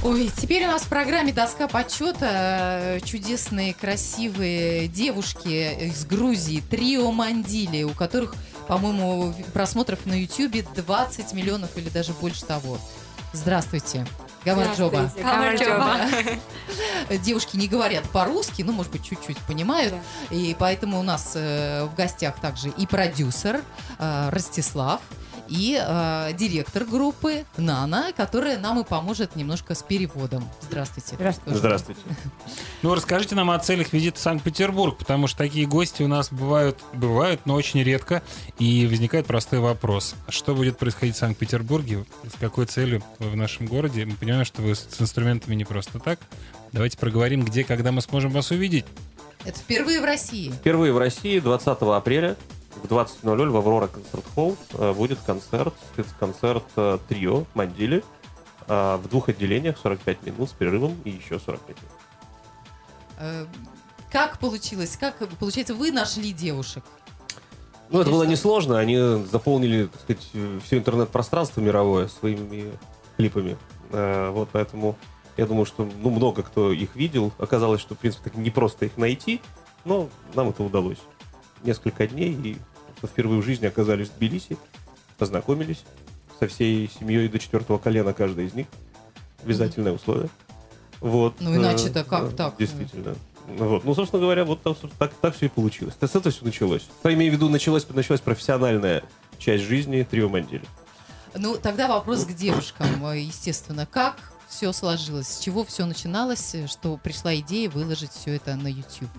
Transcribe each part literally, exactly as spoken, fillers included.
Ой, теперь у нас в программе «Доска почета» чудесные, красивые девушки из Грузии, трио Мандили, у которых, по-моему, просмотров на Ютьюбе двадцать миллионов или даже больше того. Здравствуйте. Гамарджоба. Гамарджоба. Девушки не говорят по-русски, ну, может быть, чуть-чуть понимают. Да. И поэтому у нас э, в гостях также и продюсер э, Ростислав, и э, директор группы Нана, которая нам и поможет немножко с переводом. Здравствуйте. Здравствуйте. Здравствуйте. Ну, расскажите нам о целях визита в Санкт-Петербург, потому что такие гости у нас бывают, бывают, но очень редко. И возникает простой вопрос. Что будет происходить в Санкт-Петербурге? С какой целью в нашем городе? Мы понимаем, что вы с инструментами не просто так. Давайте проговорим, где, когда мы сможем вас увидеть. Это впервые в России. Впервые в России двадцатого апреля в двадцать ноль ноль в Аврора концерт-холл будет концерт, спецконцерт трио Мандили в двух отделениях, сорок пять минут с перерывом и еще сорок пять минут. Как получилось? Как, получается, вы нашли девушек? Ну, это было несложно. Они заполнили, так сказать, все интернет-пространство мировое своими клипами. Вот, поэтому я думаю, что ну, много кто их видел. Оказалось, что, в принципе, так не просто их найти, но нам это удалось. Несколько дней, и впервые в жизни оказались в Тбилиси, познакомились со всей семьей до четвертого колена, каждый из них. Обязательное условие. Вот. Ну, иначе-то как э, так? Действительно. Вот. Ну, собственно говоря, вот так, так, так все и получилось. С этого все началось. Я имею в виду, началась, началась профессиональная часть жизни трио Мандили. Ну, тогда вопрос к девушкам, естественно. Как все сложилось? С чего все начиналось, что пришла идея выложить все это на YouTube?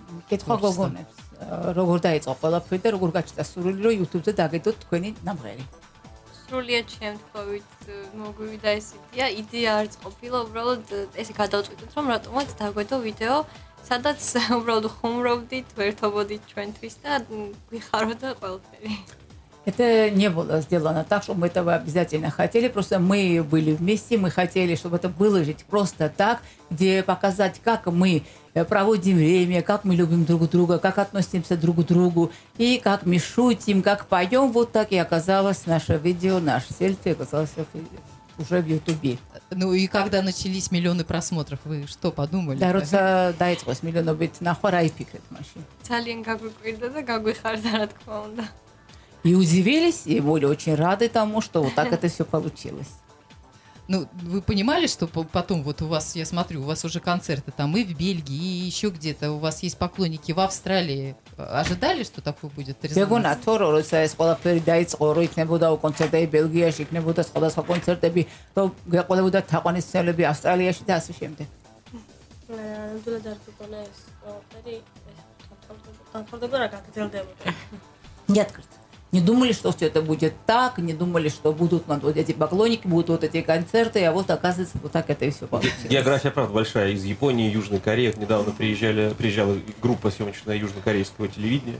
როგორ დაიწყო ყველაფერი და როგორ გაჩნდა სურვილი რომ YouTube-ზე დაგედოთ თქვენი ნამღერი? სრულიად შემთხვევით მოგვივიდა ეს იდეა. იდეა არც ყოფილა, უბრალოდ ესე გადავწყვიტეთ რომ რატომაც დაგვედო ვიდეო, სადაც უბრალოდ ხუმრობდით, ვერთობოდით ჩვენთვის და გვიხაროდა ყველაფერი. Это не было сделано так, что мы этого обязательно хотели. Просто мы были вместе, мы хотели, чтобы это выложить просто так, где показать, как мы проводим время, как мы любим друг друга, как относимся друг к другу, и как мы шутим, как поем. Вот так и оказалось наше видео, наш селфи оказалось уже в Ютубе. Ну и когда начались миллионы просмотров, вы что подумали? Да, роца დაიწყოს მილიონობით ნახვა, რა იფიქრეთ მაშინ? ძალიან გაგვიკვირდა და გაგვიხარდა, რა თქმა უნდა. И удивились, и были очень рады тому, что вот так это все получилось. Ну, вы понимали, что потом вот у вас, я смотрю, у вас уже концерты там и в Бельгии, и еще где-то, у вас есть поклонники в Австралии. Ожидали, что такой будет резонанс? Бегуна, торо, роца ეს ყველაფერი დაიწყო, რომ იქნებოდა კონცერტები ბელგიაში, იქნებოდა სხვადასხვა კონცერტები, რომ გაყოლებოდა თაყვანისმცემლები ავსტრალიაში და ასე შემდეგ. ნამდვილად არ გქონდა ეს ყველაფერი, ეს თანხმდება რა გაგრძელდებოდა. Нет, не думали, что все это будет так, не думали, что будут вот эти поклонники, будут вот эти концерты, а вот оказывается, вот так это и все получилось. География, правда, большая. Из Японии, Южной Кореи. Недавно приезжали, приезжала группа съемочная южнокорейского телевидения.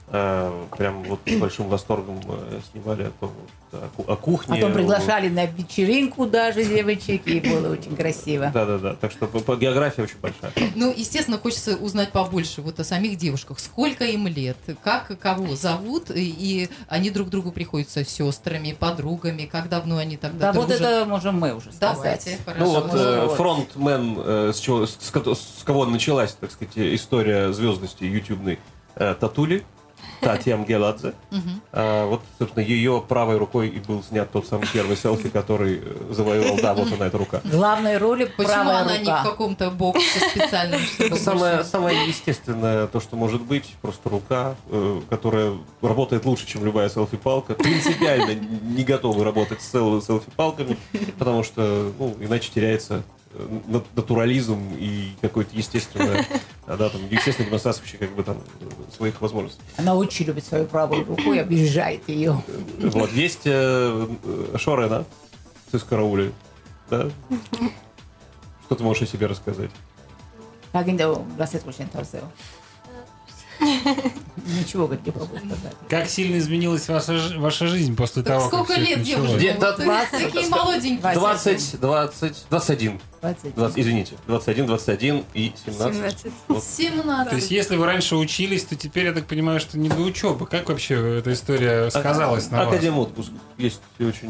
Прям вот с большим восторгом снимали о, том, о кухне. Потом приглашали на вечеринку даже девочек, и было очень красиво. Да-да-да, так что по, по географии очень большая. Ну, естественно, хочется узнать побольше вот о самих девушках. Сколько им лет, как кого зовут, и, и они друг другу приходятся сестрами, подругами, как давно они тогда Да, дружат? вот это можем мы уже сказать. Давайте, хорошо. Ну вот э, фронтмен, э, с, чего, с, с кого началась, так сказать, история звездности ютубной, э, Татули. Татья Мгеладзе. Uh-huh. А, вот, собственно, ее правой рукой и был снят тот самый первый селфи, который завоевал. Да, вот она, эта рука. Главной роли Почему правая она рука? не в каком-то боксе специальном? Самое, самое естественное, то, что может быть, просто рука, э, которая работает лучше, чем любая селфи-палка. Принципиально не готовы работать с селфи-палками, потому что ну, иначе теряется натурализм и какой-то естественное, да, там, естественная демонстрация как бы там своих возможностей. Она очень любит свою правую руку и обижает ее. Вот, есть э, Шорена с Искараули, да? Что ты можешь о себе рассказать? Ничего, как не могу сказать. Как сильно изменилась ваша, ваша жизнь после так того, сколько как лет девушка? Такие молоденькие. двадцать, двадцать, двадцать один. двадцать, извините, двадцать один, двадцать один и семнадцать. семнадцать. Вот. семнадцать. То есть, если вы раньше учились, то теперь, я так понимаю, что не до учебы. Как вообще эта история сказалась а, на вас? Академотпуск. Есть очень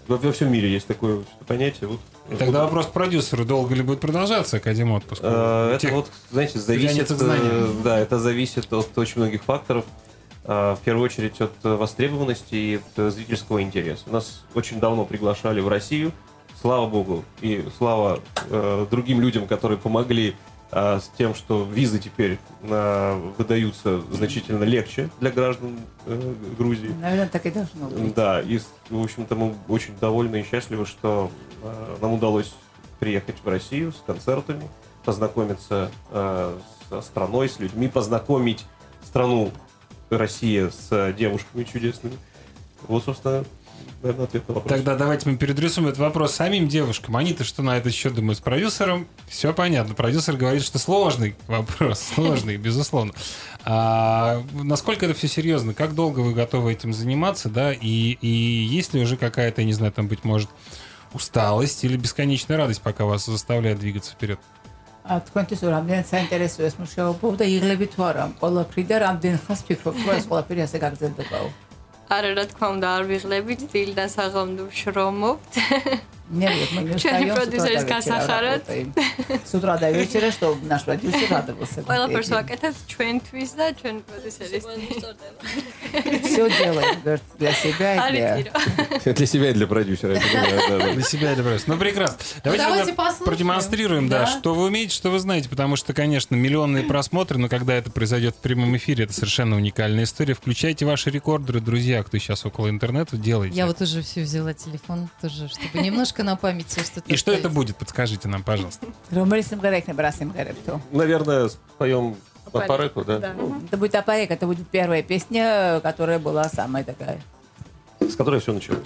во, во всем мире есть такое понятие. Вот, Тогда вот. вопрос к продюсеру. Долго ли будет продолжаться Академ отпуска? А, Тех... Это вот, знаете, зависит, э, да, это зависит от очень многих факторов. А, в первую очередь от востребованности и от зрительского интереса. Нас очень давно приглашали в Россию. Слава богу. И слава э, другим людям, которые помогли э, с тем, что визы теперь э, выдаются значительно легче для граждан э, Грузии. Наверное, так и должно быть. Да, и, в общем-то, мы очень довольны и счастливы, что э, нам удалось приехать в Россию с концертами, познакомиться э, со страной, с людьми, познакомить страну Россия с девушками чудесными. Вот, собственно, наверное, ответ на вопрос. Тогда давайте мы переадресуем этот вопрос самим девушкам. Они-то что на этот счет думают? С продюсером все понятно. Продюсер говорит, что сложный вопрос. Сложный, безусловно. А насколько это все серьезно? Как долго вы готовы этим заниматься? Да? И, и есть ли уже какая-то, я не знаю, там, быть может, усталость или бесконечная радость, пока вас заставляет двигаться вперед? თქვენთვის რამდენად საინტერესო ეს მუშაობა და იღლებით თუ არა ყველაფერი და რამდენ ხანს ფიქრობთ რომ ეს ყველაფერი ასე გაგრძელდებაო? არა, რა თქმა უნდა, არ ვიღლებით, დილიდან საღამომდე ვშრომობთ. Нет, мы не Ჩვენი устаем. პროდიუსერის გასახარად. С утра до вечера, что наш продюсер радовался. ყველაფერს ვაკეთებ ჩვენთვის და ჩვენ პროდიუსერისთვის. Все делаем говорит, для себя и для... Для себя и для продюсера. Для себя и для продюсера. Ну, прекрасно. Давайте, давайте тогда послушаем. продемонстрируем, да, Да. что вы умеете, что вы знаете, потому что, конечно, миллионные просмотры, но когда это произойдет в прямом эфире, это совершенно уникальная история. Включайте ваши рекордеры, друзья, кто сейчас около интернета, делайте. Я вот уже все взяла телефон, тоже, чтобы немножко на памяти что-то И что это оставить. будет? Подскажите нам, пожалуйста. Რომელი სიმღერა იქნება, რა სიმღერებთო? Наверное, споем Апареку, да? Это будет Апарек, это будет первая песня, которая была самая такая. С которой все началось.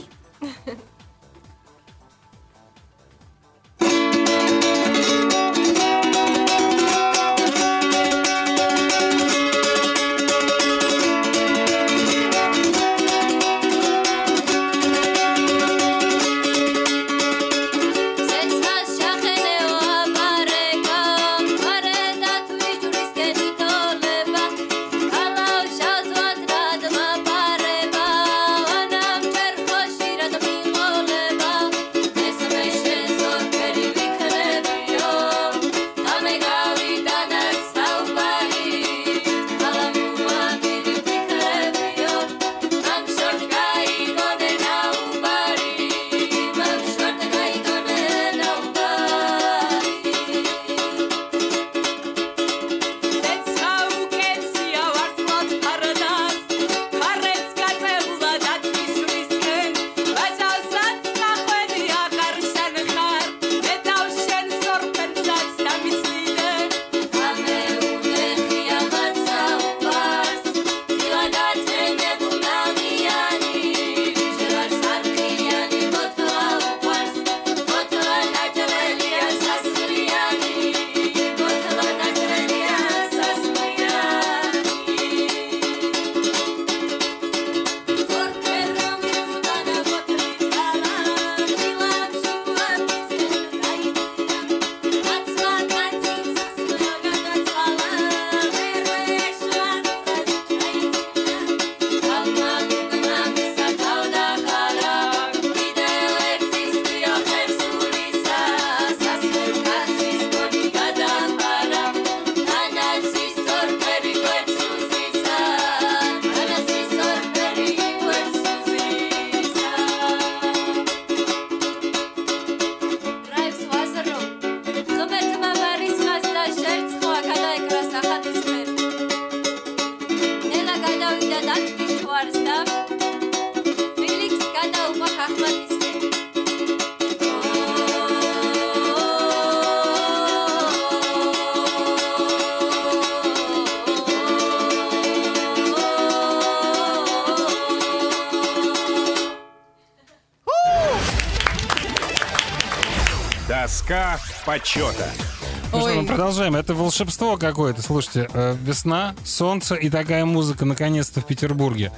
Доска почета. Ну что, Ой. мы продолжаем. Это волшебство какое-то. Слушайте, э, весна, солнце и такая музыка наконец-то в Петербурге.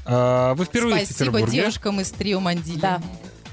Э, Вы впервые в Спасибо Петербурге. девушкам из трио Мандили. Да.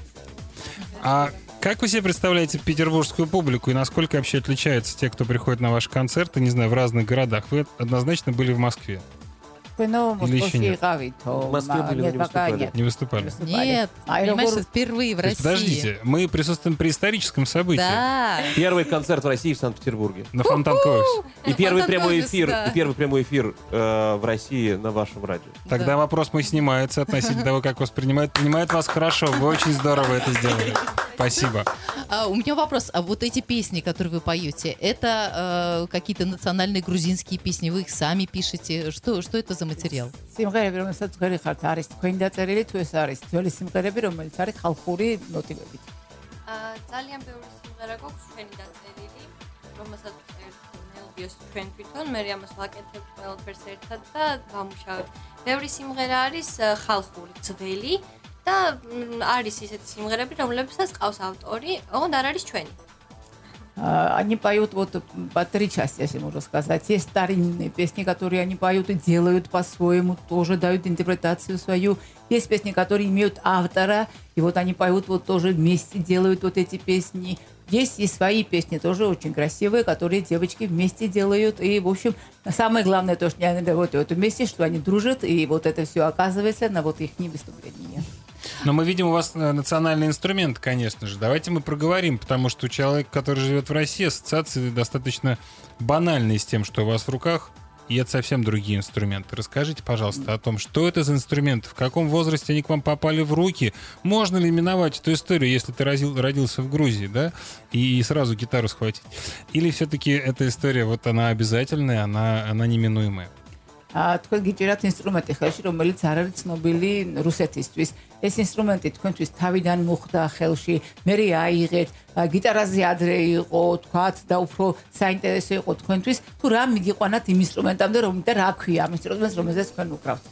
А как вы себе представляете петербургскую публику и насколько вообще отличаются те, кто приходит на ваши концерты, не знаю, в разных городах? Вы однозначно были в Москве. Или еще нет? В Москве были, но не выступали. Не выступали. Нет, понимаешь, это впервые в То есть, России. подождите, мы присутствуем при историческом событии. Да. Первый концерт в России в Санкт-Петербурге. На Фонтанка офис. И первый Фонтанка прямой офис, эфир, да. и первый прямой эфир э, в России на вашем радио. Тогда Да. вопрос мой снимается относительно того, как воспринимают. Принимают вас хорошо. Вы очень здорово это сделали. Спасибо. А, у меня вопрос. А вот эти песни, которые вы поете, это э, какие-то национальные грузинские песни? Вы их сами пишете? Что, что это за материал? სიმღერები, რომელსაც თქვენ ხართ, არის თქვენი დაწერილი თუ ეს არის ძველი სიმღერები, რომელიც არის ხალხური მოტივებით? აა ძალიან ბევრი სიმღერა გვაქვს ჩვენი დაწერილი, რომელსაც მელოდიას ჩვენ თვითონ მე ამას ვაკეთებ ყველაფერს ერთად და ვამუშავებ. ბევრი სიმღერა არის ხალხური, ძველი და არის ისეთი სიმღერები, რომლებსაც ყავს ავტორი, ოღონდ არ არის ჩვენი. Они поют вот по три части, если можно сказать. Есть старинные песни, которые они поют и делают по-своему, тоже дают интерпретацию свою. Есть песни, которые имеют автора, и вот они поют вот тоже вместе, делают вот эти песни. Есть и свои песни, тоже очень красивые, которые девочки вместе делают. И, в общем, самое главное то, что они работают вместе, что они дружат, и вот это все оказывается на вот их выступлениях. Но мы видим у вас национальный инструмент, конечно же. Давайте мы проговорим, потому что человек, который живет в России, ассоциации достаточно банальные с тем, что у вас в руках, и это совсем другие инструменты. Расскажите, пожалуйста, о том, что это за инструменты, в каком возрасте они к вам попали в руки, можно ли именовать эту историю, если ты родился в Грузии, да, и сразу гитару схватить? Или все-таки эта история, вот она обязательная, она, она неминуемая? თქვენ გიჭირათ ინსტრუმენტი ხელში, რომელიც არ არის ცნობილი რუსეთისთვის. ეს ინსტრუმენტი თქვენთვის თავიდან მოხდა ხელში, მე აიღეთ, გიტარაზე ადრე იყო, თქვათ და უფრო საინტერესო იყო თქვენთვის, თუ რა მიგიყვანათ იმ ინსტრუმენტამდე, რომელთა რა ქვია ამ ინსტრუმენტს, რომელზეც თქვენ უკრავთ.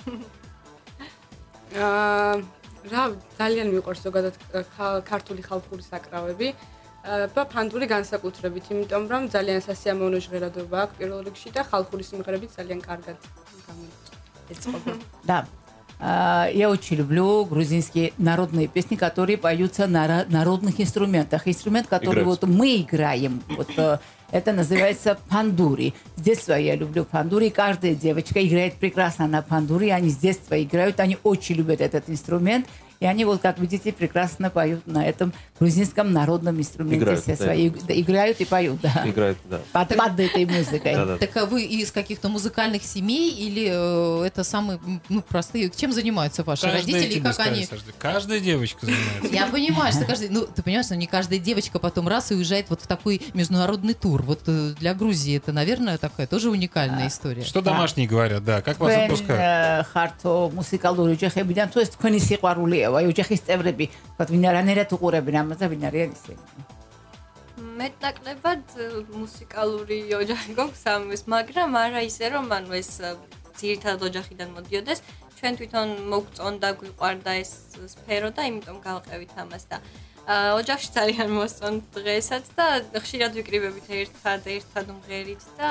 აა რა ძალიან მიყვარს ზოგადად ქართული ხალხური საკრავები. და ფანდური განსაკუთრებით, იმიტომ რომ ძალიან სასიამოვნო ჟღერადობა აქვს პირველ რიგში და ხალხური სიმღერებით ძალიან каргат გამოიწყობა. Да. Я очень люблю грузинские народные песни, которые поются на народных инструментах. Инструмент, который вот мы играем, вот это называется пандури. С детства я люблю пандури. Каждая девочка играет прекрасно на пандури. Они с детства играют, они очень любят этот инструмент. И они, вот как видите, прекрасно поют на этом грузинском народном инструменте. Играют, все да. свои, да, играют и поют, да. Играют, да. Под, под этой музыкой. Да, да. Так а вы из каких-то музыкальных семей или э, это самые ну, простые? Чем занимаются ваши Каждая родители? тебе Как скажет, они? Саша, каждая девочка занимается. Я понимаю, что каждый, ну ты понимаешь, что не каждая девочка потом раз и уезжает вот в такой международный тур. Вот э, для Грузии это, наверное, такая тоже уникальная история. Что домашние говорят, да, как вас отпускают? ხართ მუსიკალური ოჯახებიდან თუ ეს თქვენი სიყვარულია, აი ოჯახის წევრები, თქვათ ვინ არანაირად უყურებენ ამას და ვინ არიან ისინი? მეტნაკლებად მუსიკალური ოჯახი გვაქვს ამის, მაგრამ არა ისე რომ ანუ ეს ძირითადად ოჯახიდან მოდიოდეს, ჩვენ თვითონ მოგწონდა, გვიყვარდა ეს სფერო და იმიტომ გავყევით ამას და ოჯახში ძალიან მოსწონთ დღესაც და ხშირად ვიკრიბებით ერთად, ერთად უმღერით და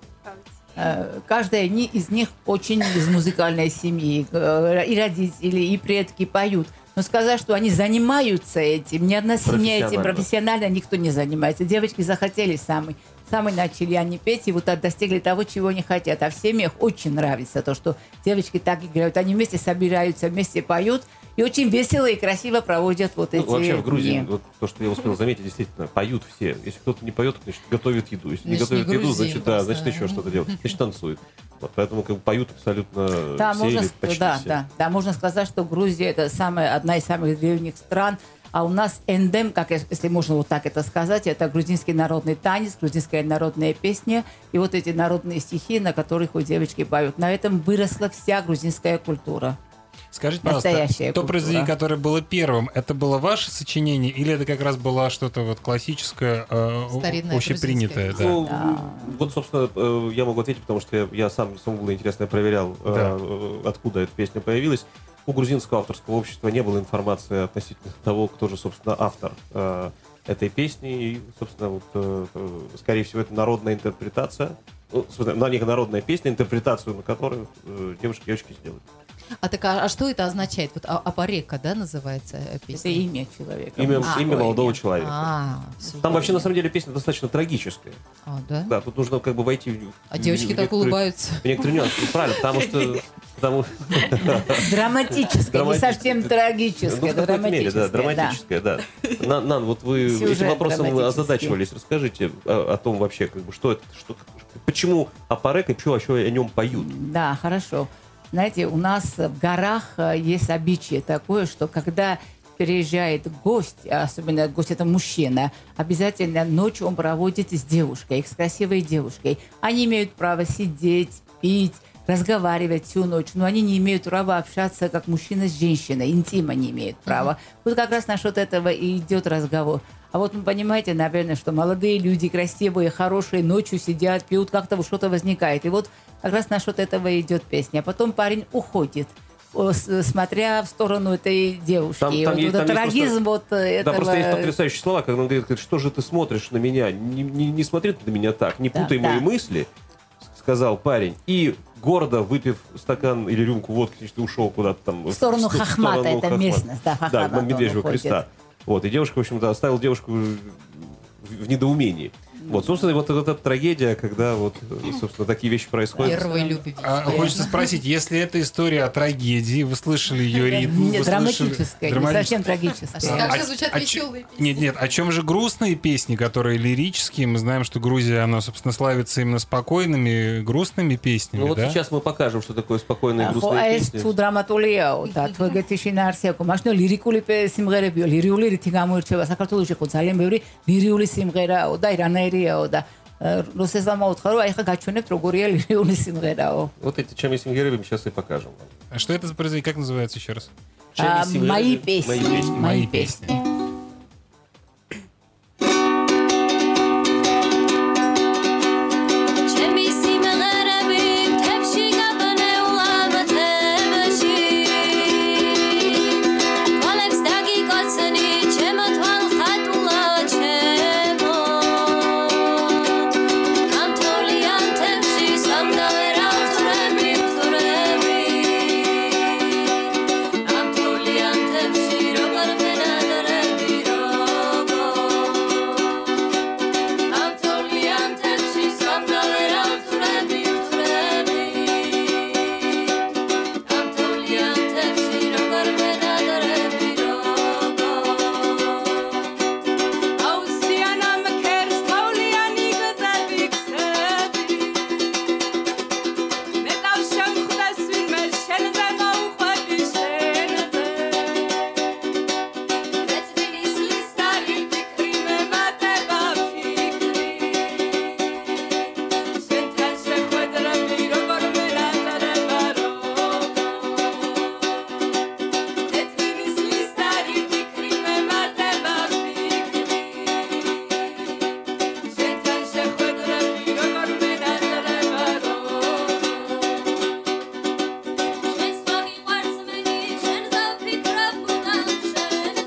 Каждая из них очень из музыкальной семьи. И родители, и предки поют. Но сказать, что они занимаются этим, ни одна семья этим профессионально никто не занимается. Девочки захотели сами. Сами начали они петь, и вот достигли того, чего они хотят. А в семьях очень нравится то, что девочки так играют. Они вместе собираются, вместе поют. И очень весело и красиво проводят вот ну, эти вообще в Грузии, дни. Вот, то, что я успел заметить, действительно, поют все. Если кто-то не поет, значит, готовит еду. Если Значит, не готовит не еду, грузин значит, да, просто. значит, еще что-то делают. Значит, танцуют. Вот, поэтому как бы, поют абсолютно Да, все можно, или почти да, все. да, да, можно сказать, что Грузия это самая, одна из самых древних стран, а у нас эндем, как если можно вот так это сказать, это грузинский народный танец, грузинская народная песня и вот эти народные стихи, на которых у девочки поют. На этом выросла вся грузинская культура. Скажите, пожалуйста, Настоящая то культура. произведение, которое было первым, это было ваше сочинение или это как раз было что-то вот классическое, э, Старинное общепринятое? Да. Ну, вот, собственно, э, я могу ответить, потому что я, я сам, самому было интересно, я проверял, э, Да. э, откуда эта песня появилась. У грузинского авторского общества не было информации относительно того, кто же, собственно, автор э, этой песни. И, собственно, вот, э, э, скорее всего, это народная интерпретация. Ну, собственно, на них народная песня, интерпретацию на которую э, девушки и девочки сделали. А так, а, а что это означает? Вот а- апарека, да, называется песня? Это имя человека. Имя, А, имя ой, молодого имя. человека. А, Там вообще на самом деле песня достаточно трагическая. А, да? Да, тут нужно как бы войти в, А в- девочки в так некоторые- улыбаются. в некоторые нюансы. Ну, правильно, потому что... Потому... Драматическое, не совсем Ну, трагическое, в какой-то мере, да, драматическое. драматическое, да. Нан, Нан, вот вы Сюжет этим вопросом драматический. озадачивались. Расскажите о, о том вообще, как бы, что это, что, почему апарек и что вообще о нем поют? Да, хорошо. Знаете, у нас в горах э, есть обычай такое, что когда приезжает гость, особенно гость это мужчина, обязательно ночью он проводит с девушкой, с красивой девушкой. Они имеют право сидеть, пить, разговаривать всю ночь, но они не имеют права общаться как мужчина с женщиной, интима не имеют права. Вот как раз насчет этого и идет разговор. А вот вы понимаете, наверное, что молодые люди, красивые, хорошие, ночью сидят, пьют, как-то что-то возникает. И вот как раз насчет этого идет песня. А потом парень уходит, о, с- смотря в сторону этой девушки. Там- И там вот есть- этот там есть трагизм вот Да, этого... просто есть потрясающие слова, когда он говорит, говорит, что же ты смотришь на меня? Не, не- не смотри ты на меня так, не Да, путай да. мои мысли, сказал парень. И гордо выпив стакан или рюмку водки, значит, ушел куда-то там. В сторону в- в Хохмата, сторону это Хохмата. местность, да, Да, Хохмата на он Медвежьего уходит. креста. Вот, и девушка, в общем-то, оставил девушку в, в недоумении. Вот, собственно, вот эта трагедия, когда вот, собственно, такие вещи происходят. Первой любви. А, хочется спросить, если это история о трагедии, вы слышали ее ритм? Нет, вы слышали- драматическое, не Драматическое. совсем трагическое. Как А- же звучат а чё- веселые песни? Нет, нет, о чем же грустные песни, которые лирические? Мы знаем, что Грузия, она, собственно, славится именно спокойными, грустными песнями, Ну вот да? сейчас мы покажем, что такое спокойные и ხო, грустные აი ეს песни. თუ დრამატულია და თუ ეგეთი შინაარსი აქვს, მაშინ ლირიკული პე- სიმღერებიო, ლირიული რითი გამოირჩევა საქართველოში ხო ძალიან ბევრი ლირიული სიმღერაო და ირანაირიაო და რუსეთს მოუთხარ, რომ აი ხა გაჩვენებთ როგორია ლირიული სიმღერაო. Вот эти чем симгерами сейчас и покажем вам. А что это за произведение? Как называется еще раз? А, Чем и мои симгерами, песни. Мои песни. Мои песни. ჩემი სიმღერები თებში გაბნეულა თემში თვალებს დაგიკოცნი ჩემო თვალხატულა ჩემო ამთვლიან თემში სამდავერა ვთვრები ვთვრები ამთვლიან თემში როგორ მენადრები როგორ ამთვლიან თემში სამდავერა ვთვრები ვთვრები ამთვლიან თემში როგორ მენადრები როგორ აუსიანამ ქერს თავლიანი გზები ქსები მეტავ შემხვდეს ვინმე შენზე მოუყვები შენზე ეწვინის ლისტარი ფიქრი მემატება ფიქრი შენთან შეხვედრები როგორ მენაწერება როგორ ეწვინის ლისტარი ფიქრი მემატება ფიქრი შენთან შეხვედრები როგორ მენაწერება როგორ შენს მოგიყვარს მენი შენზე ვფიქრობ მუდამ შენზე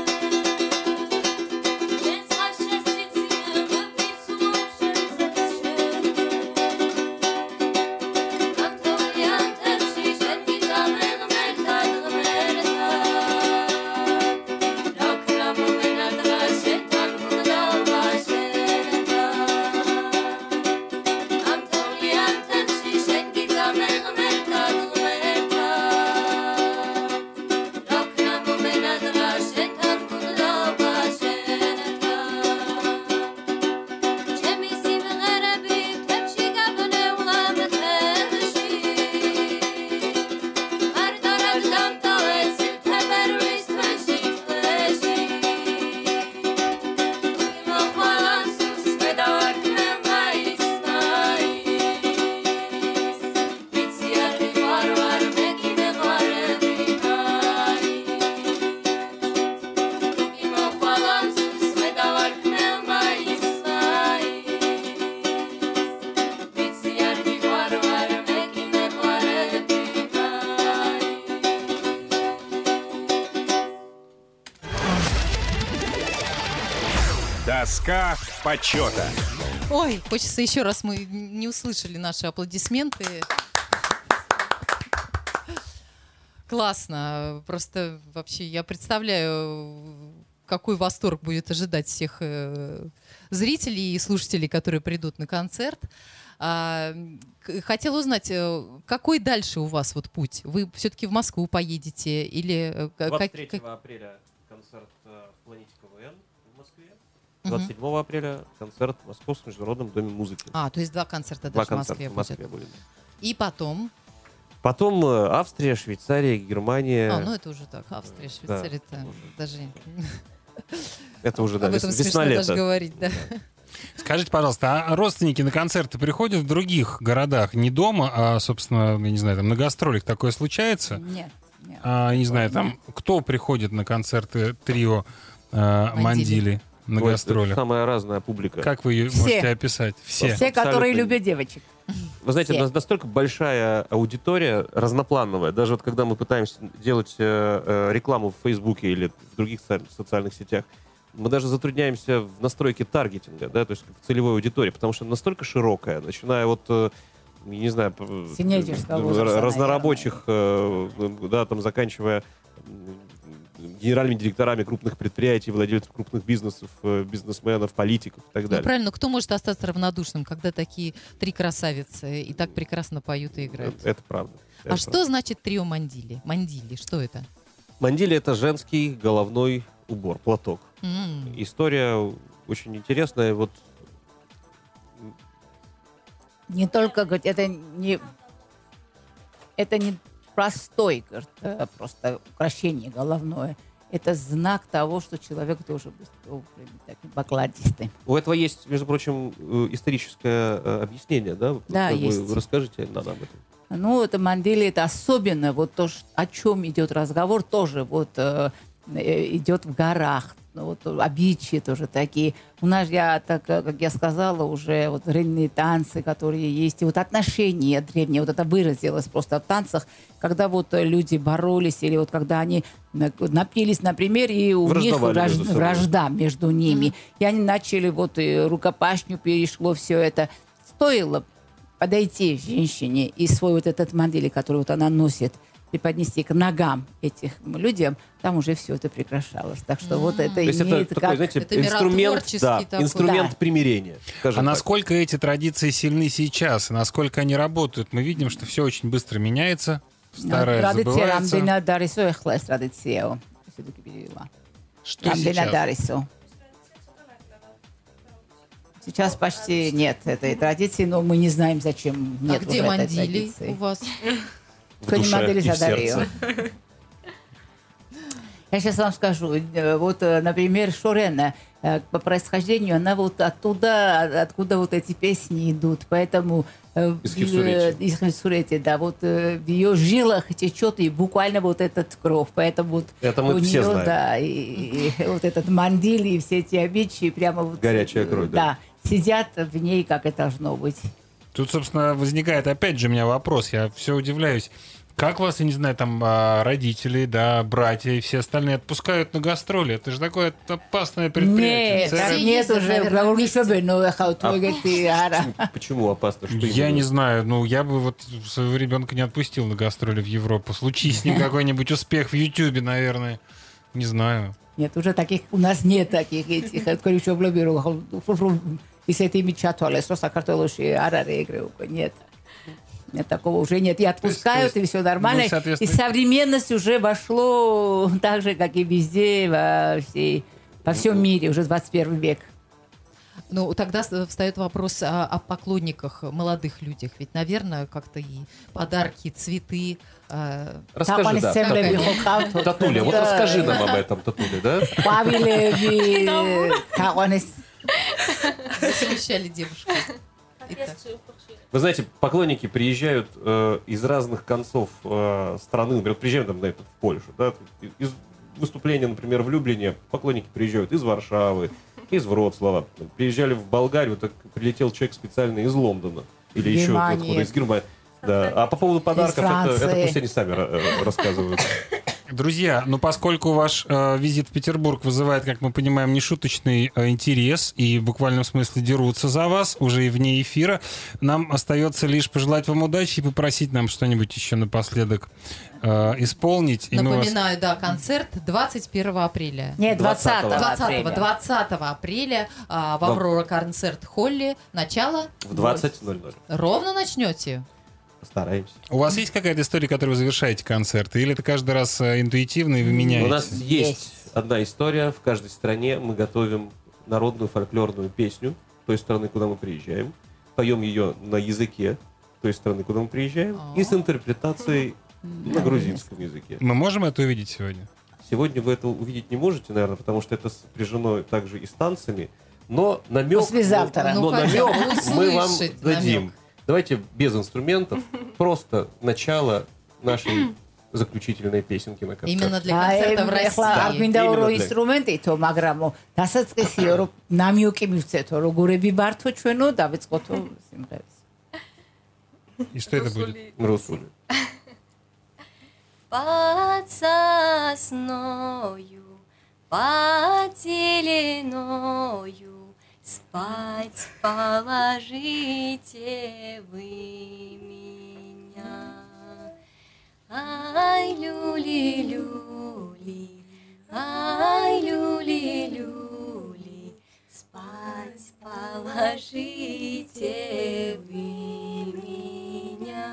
შენს ხაშეს ციცინე მოვიცულობ შენზე შენზე ამთვლიან თემში შენ გიწამენ ღმერთად ღმერთად რა ვქნა მომენატრა შენთან გვდავა შენთან ამთვლიან თემში შენ გიწამენ ღმერთად ღმერთად რა ვქნა მომენატრა შენთან გვდავა შენთან ჩემი სიმღერები თემში გაბნეულა თემში მარტარად დამტოვეთ თებერვლის თვეში თვეში მოხვალან სუს მედავარქმე მაის მაის ვიცი არ ვიყარ ვარ მე კიდე ყვარები მაის მოხვალან სუს მედავარქმე მაის მაის ვიცი არ ვიყარ ვარ მე კიდე ყვარები Доска почета. Ой, хочется еще раз, мы не услышали наши аплодисменты. Классно. Просто вообще я представляю, какой восторг будет ожидать всех э, зрителей и слушателей, которые придут на концерт. А, к- хотела узнать, э, какой дальше у вас вот путь? Вы все-таки в Москву поедете или э, как- двадцать как- третьего апреля концерт э, в Планете КВН в Москве. Мгм. двадцать седьмого апреля концерт в Московском международном доме музыки. А, то есть два концерта Два даже в концерта Москве в Москве будет. будет. И потом. Потом э, Австрия, Швейцария, Германия. А, ну это уже так. Австрия, Швейцария, это уже. даже Это уже, да, об этом вес- смешно даже весна-лето. говорить, да. Скажите, пожалуйста, а родственники на концерты приходят в других городах? Не дома, а, собственно, я не знаю, там на гастролях такое случается? Нет, нет. А, не знаю, там кто приходит на концерты трио э, Мандили на Ой, это гастролях? самая разная публика. Как вы ее Все. можете описать? Все. Все, которые Абсолютно. любят девочек. Вы знаете, Все. у нас настолько большая аудитория, разноплановая. Даже вот когда мы пытаемся делать э, э, рекламу в Фейсбуке или в других со- социальных сетях, мы даже затрудняемся в настройке таргетинга, да, то есть в целевой аудитории, потому что она настолько широкая, начиная от, э, я не знаю, п- Тинейджерского э, возраста, разнорабочих, э, да, там, заканчивая м, генеральными директорами крупных предприятий, владельцев крупных бизнесов, э, бизнесменов, политиков и так Ну далее. правильно, кто может остаться равнодушным, когда такие три красавицы и так прекрасно поют и играют? Это, это правда. А Это что правда. значит трио Мандили? Мандили, что это? Мандили — это женский головной убор, платок. М. История очень интересная. Вот Не только, говорит, это не, это не простой, говорит, э, просто украшение головное. Это знак того, что человек должен быть добрым, таким покладистым. у этого есть, между прочим, э, историческое э, объяснение, да? Вот Да, как бы есть. Вы расскажите нам об этом. Ну, это Мандили, это особенно вот то, ш- о чем идет разговор, тоже вот э, э, идет в горах. Ну, вот обычаи тоже такие. У нас, я, так, э, как я сказала, уже вот древние танцы, которые есть, и вот отношения древние, вот это выразилось просто в танцах, когда вот э, люди боролись, или вот когда они на- напились, например, и у них Враждовали враж- между собой. вражда между ними. И они начали, вот и рукопашню перешло все это. Стоило подойти женщине и свой вот этот мандили, который вот она носит, преподнести к ногам этих людям, там уже все это прекращалось. Так что вот это То есть это имеет такой, как... знаете, Это инструмент, миротворческий да, такой. инструмент Да. примирения. А скажем так. насколько эти традиции сильны сейчас, и насколько они работают? Мы видим, что все очень быстро меняется, старое Традиция забывается. Рамдена Дарисо, эхлес традиция. Все-таки перевела. Что Рамдена сейчас? Дарисо. Сейчас почти нет этой традиции, но мы не знаем, зачем А нет где уже этой Мандили традиции. у вас? В Кто не душе мандили и в задарил. сердце. Я сейчас вам скажу. э, Вот, э, например, Шорена, э, по происхождению, она вот оттуда, а- откуда вот эти песни идут. Поэтому... э, Из в- Хевсурети. Из Хевсурети, да. Вот э, в ее жилах течет и буквально вот этот кровь. Поэтому вот Это мы у все нее, знаем. да, и, и вот этот мандиль и все эти обычаи прямо вот... Горячая э, кровь, да. Да, сидят в ней, как это должно быть. Тут, собственно, возникает опять же у меня вопрос. Я все удивляюсь. Как вас, я не знаю, там а, родители, да, братья и все остальные отпускают на гастроли? Это же такое опасное предприятие. Нет, Цель- там Все нет ездят, уже... наверное, говорю, вместе. что бы, но я хочу говорить, ара. Почему опасно? Что Я именно? не знаю, ну я бы вот своего ребенка не отпустил на гастроли в Европу. Случись с ним какой-нибудь успех в Ютьюбе, наверное. Не знаю. Нет, уже таких, у нас нет таких этих, говорю, что блогеров, и с этими чатуали, что сакартолоши, араре, нет. Нет, такого уже нет. И отпускают, то и все нормально. ну, соответственно- И современность уже вошло так же, как и везде, во, всей, во всем мире, уже двадцать первый век. Ну, тогда с- встает вопрос о, о поклонниках, молодых людях. Ведь, наверное, как-то и подарки, цветы. э, Расскажи, да. Там они Татуля, все Татуля, вот Да. расскажи нам об этом, Татуля, да? Павелеви, как они... Засмущали девушку. Итак. Вы знаете, поклонники приезжают э, из разных концов э, страны, например, приезжают там, например, в Польшу, да, из выступления, например, в Люблине поклонники приезжают из Варшавы, из Вроцлава, приезжали в Болгарию, так прилетел человек специально из Лондона или еще Германии. откуда, из Германии. Да. А по поводу подарков, это, это Франции. пусть они сами ра- э, рассказывают. Друзья, ну поскольку ваш э, визит в Петербург вызывает, как мы понимаем, нешуточный э, интерес и в буквальном смысле дерутся за вас уже и вне эфира, нам остается лишь пожелать вам удачи и попросить нам что-нибудь еще напоследок э, исполнить. И мы вас- Напоминаю, да, концерт двадцать первого апреля. Нет, двадцатого двадцатого, апреля. двадцатого апреля а, в Во- Аврора концерт-холле. Начало В двадцать ноль ноль. ровно начнете. Постараемся. У вас есть какая-то история, которой вы завершаете концерты? Или это каждый раз э, интуитивно и вы меняете? У нас есть одна история. В каждой стране мы готовим народную фольклорную песню той страны, куда мы приезжаем. Поем ее на языке той страны, куда мы приезжаем. И с интерпретацией на грузинском языке. Мы можем это увидеть сегодня? Сегодня вы это увидеть не можете, наверное, потому что это сопряжено также и с танцами. Но намек, Послезавтра. но Ну, хотя бы намек мы вам услышать дадим. намек. Давайте без инструментов. Просто начало нашей заключительной песенки на концерт. Именно для концерта в ეხლა არ России. გვინდა იმенно რომ для- ინსტრუმენტითო, მაგრამ დასაწყისიო რომ ნამიოკი მივცეთო, როგორები ვართო ჩვენო, დავიწყოთო სიმღერის. И что это будет? Русули. Под сосною, под зеленою спать положите вы меня. Ай, люли-люли, ай, люли-люли, спать положите вы меня.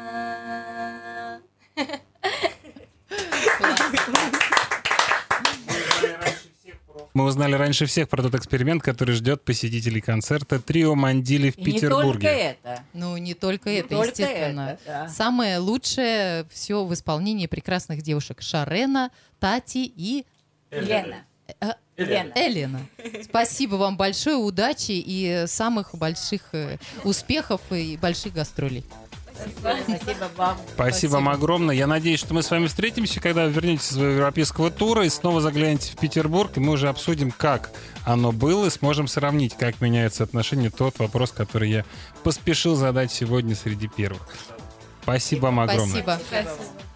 Мы узнали раньше всех про тот эксперимент, который ждет посетителей концерта «Трио Мандили» в И не только Петербурге. это. Ну, не только Не это, только естественно. это, да. Самое лучшее все в исполнении прекрасных девушек Шарена, Тати и Елена. э, Елена. Элена. Спасибо вам большое, удачи и самых больших э, успехов и больших гастролей. Спасибо вам. Спасибо вам огромное. Я надеюсь, что мы с вами встретимся, когда вы вернетесь из своего европейского тура и снова заглянете в Петербург, и мы уже обсудим, как оно было, и сможем сравнить, как меняются отношения. Тот вопрос, который я поспешил задать сегодня среди первых. Спасибо вам огромное. Спасибо. Спасибо.